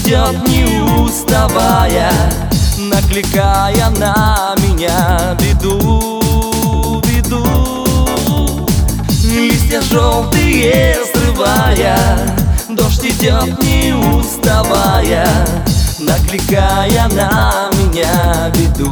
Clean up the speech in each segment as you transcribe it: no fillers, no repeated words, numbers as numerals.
идет не уставая, накликая на меня беду, беду. Листья желтые срывая, дождь идет не уставая, накликая на меня беду.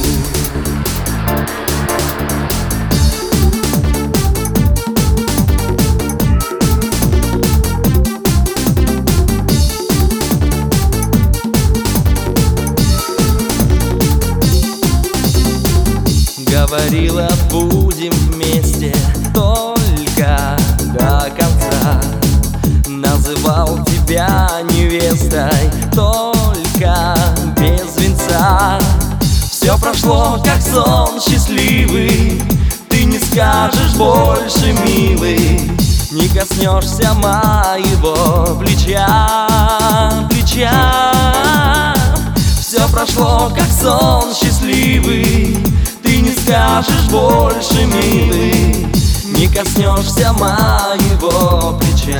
Говорила, будем вместе только до конца. Называл тебя невестой только без венца. Все прошло, как сон счастливый, ты не скажешь больше, милый, не коснешься моего плеча, плеча. Все прошло, как сон счастливый, ты не скажешь больше, милый, не коснешься моего плеча.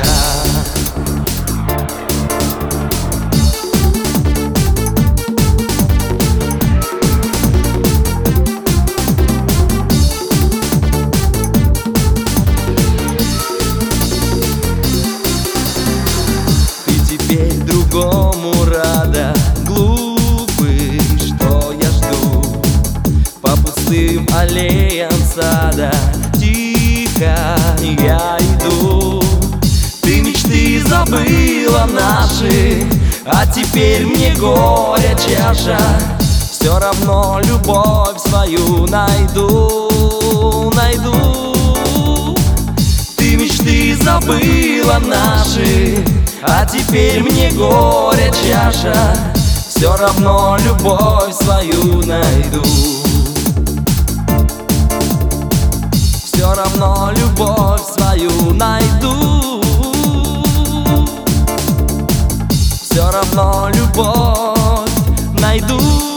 Ты теперь другому рада, глупый, что я жду по пустым аллеям сада. Тихо я иду, ты мечты забыла наши, а теперь мне горе чаша. Все равно любовь свою найду, найду. Ты мечты забыла наши, а теперь мне горе чаша. Все равно любовь свою найду. Все равно любовь свою найду. Все равно любовь найду.